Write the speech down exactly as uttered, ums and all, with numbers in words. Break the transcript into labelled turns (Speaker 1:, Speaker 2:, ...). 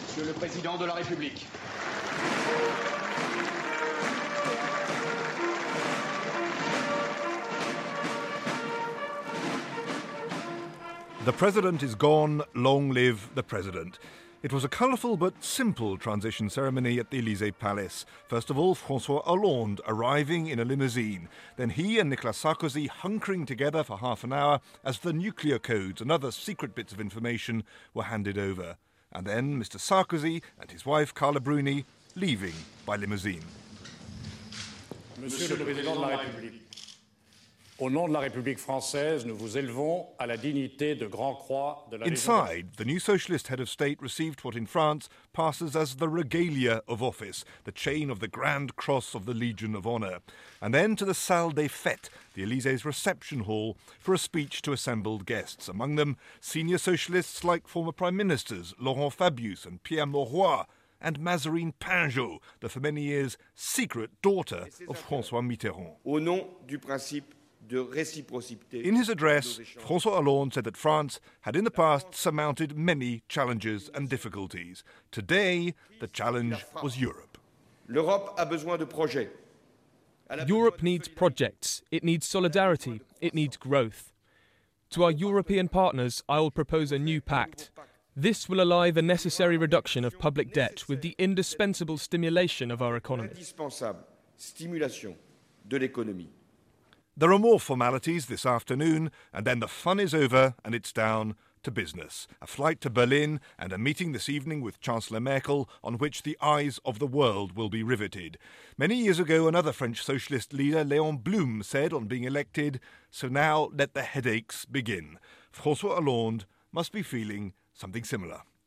Speaker 1: Monsieur le Président de la République.
Speaker 2: The president is gone, long live the president. It was a colourful but simple transition ceremony at the Élysée Palace. First of all, François Hollande arriving in a limousine. Then he and Nicolas Sarkozy hunkering together for half an hour as the nuclear codes and other secret bits of information were handed over. And then Mister Sarkozy and his wife Carla Bruni leaving by limousine.
Speaker 3: Monsieur le Président de la République, au nom de la République française, nous vous élevons à la dignité de Grand Croix de la Légion.
Speaker 2: Inside, the new socialist head of state received what in France passes as the regalia of office, the chain of the Grand Cross of the Legion of Honour. And then to the Salle des Fêtes, the Élysées reception hall, for a speech to assembled guests. Among them, senior socialists like former Prime Ministers Laurent Fabius and Pierre Mauroy, and Mazarine Pinjot, the for many years secret daughter of François Mitterrand.
Speaker 4: Au nom du principe de réciprocité.
Speaker 2: In his address, François Hollande said that France had in the past surmounted many challenges and difficulties. Today, the challenge was Europe.
Speaker 4: L'Europe a besoin de projets.
Speaker 5: Europe needs projects, it needs solidarity, it needs growth. To our European partners, I will propose a new pact. This will ally the necessary reduction of public debt with the indispensable stimulation of our economy.
Speaker 4: Indispensable stimulation de l'économie.
Speaker 2: There are more formalities this afternoon, and then the fun is over and it's down to business. A flight to Berlin and a meeting this evening with Chancellor Merkel on which the eyes of the world will be riveted. Many years ago, another French socialist leader, Léon Blum, said on being elected, "So now let the headaches begin." François Hollande must be feeling something similar.